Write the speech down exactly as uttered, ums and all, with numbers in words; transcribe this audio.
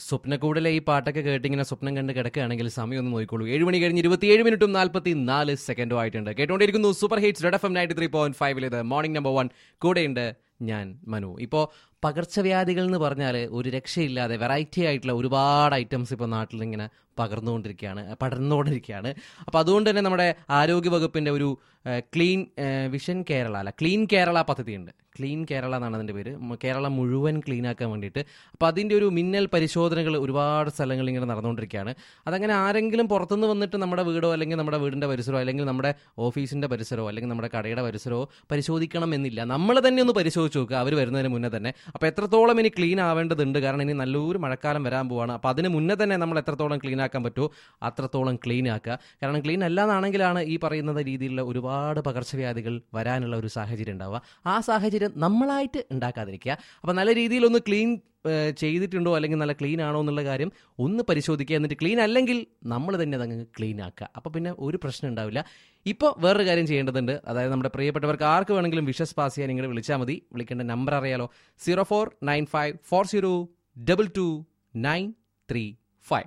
സ്വപ്നക്കൂടിലെ ഈ പാട്ടൊക്കെ കേട്ടിങ്ങനെ സ്വപ്നം കണ്ട് കിടക്കുകയാണെങ്കിൽ സമയം ഒന്ന് നോക്കിക്കോളൂ. ഏഴ് മണി കഴിഞ്ഞ് ഇരുപത്തിയേഴ് മിനിറ്റും നാൽപ്പത്തി നാല് സെക്കൻഡും ആയിട്ടുണ്ട്. കേട്ടുകൊണ്ടിരിക്കുന്നു super hits red F M ninety three point ഫൈവിലേത് മോർണിംഗ് നമ്പർ വൺ. കൂടെയുണ്ട് ഞാൻ മനു. ഇപ്പോൾ പകർച്ചവ്യാധികൾ എന്ന് പറഞ്ഞാൽ ഒരു രക്ഷയില്ലാതെ വെറൈറ്റി ആയിട്ടുള്ള ഒരുപാട് ഐറ്റംസ് ഇപ്പോൾ നാട്ടിൽ ഇങ്ങനെ പകർന്നുകൊണ്ടിരിക്കുകയാണ്, പടർന്നുകൊണ്ടിരിക്കുകയാണ്. അപ്പോൾ അതുകൊണ്ട് തന്നെ നമ്മുടെ ആരോഗ്യ വകുപ്പിൻ്റെ ഒരു ക്ലീൻ വിഷൻ കേരള അല്ല ക്ലീൻ കേരള പദ്ധതിയുണ്ട്. ക്ലീൻ കേരള എന്നാണ് അതിൻ്റെ പേര്. കേരളം മുഴുവൻ ക്ലീൻ ആക്കാൻ വേണ്ടിയിട്ട്. അപ്പോൾ അതിൻ്റെ ഒരു മിന്നൽ പരിശോധനകൾ ഒരുപാട് സ്ഥലങ്ങളിൽ ഇങ്ങനെ നടന്നുകൊണ്ടിരിക്കുകയാണ്. അതങ്ങനെ ആരെങ്കിലും പുറത്തുനിന്ന് വന്നിട്ട് നമ്മുടെ വീടോ അല്ലെങ്കിൽ നമ്മുടെ വീടിൻ്റെ പരിസരമോ അല്ലെങ്കിൽ നമ്മുടെ ഓഫീസിൻ്റെ പരിസരമോ അല്ലെങ്കിൽ നമ്മുടെ കടയുടെ പരിസരമോ പരിശോധിക്കണം എന്നില്ല. നമ്മൾ തന്നെ ഒന്ന് പരിശോധിച്ച് നോക്കുക അവർ വരുന്നതിന് മുന്നേ തന്നെ. അപ്പോൾ എത്രത്തോളം ഇനി ക്ലീൻ ആവേണ്ടതുണ്ട്, കാരണം ഇനി നല്ലൊരു മഴക്കാലം വരാൻ പോവാണ്. അപ്പോൾ അതിന് മുന്നേ തന്നെ നമ്മൾ എത്രത്തോളം ക്ലീൻ ആക്കാൻ പറ്റുമോ അത്രത്തോളം ക്ലീൻ ആക്കുക. കാരണം ക്ലീൻ അല്ലാന്നാണെങ്കിലാണ് ഈ പറയുന്ന രീതിയിലുള്ള ഒരുപാട് പകർച്ചവ്യാധികൾ വരാനുള്ള ഒരു സാഹചര്യം ഉണ്ടാവുക. ആ സാഹചര്യം നമ്മളായിട്ട് ഉണ്ടാക്കാതിരിക്കുക. അപ്പോൾ നല്ല രീതിയിലൊന്ന് ക്ലീൻ ചെയ്തിട്ടുണ്ടോ അല്ലെങ്കിൽ നല്ല ക്ലീൻ ആണോ എന്നുള്ള കാര്യം ഒന്ന് പരിശോധിക്കുക. എന്നിട്ട് ക്ലീൻ അല്ലെങ്കിൽ നമ്മൾ തന്നെ അതങ്ങ് ക്ലീൻ ആക്കുക. അപ്പോൾ പിന്നെ ഒരു പ്രശ്നം ഉണ്ടാവില്ല. ഇപ്പോൾ വേറൊരു കാര്യം ചെയ്യേണ്ടതുണ്ട്. അതായത് നമ്മുടെ പ്രിയപ്പെട്ടവർക്ക് ആർക്ക് വേണമെങ്കിലും വിഷസ് പാസ് ചെയ്യാൻ നിങ്ങൾ വിളിച്ചാൽ മതി. വിളിക്കേണ്ട നമ്പർ അറിയാലോ, zero four nine five four zero double two nine three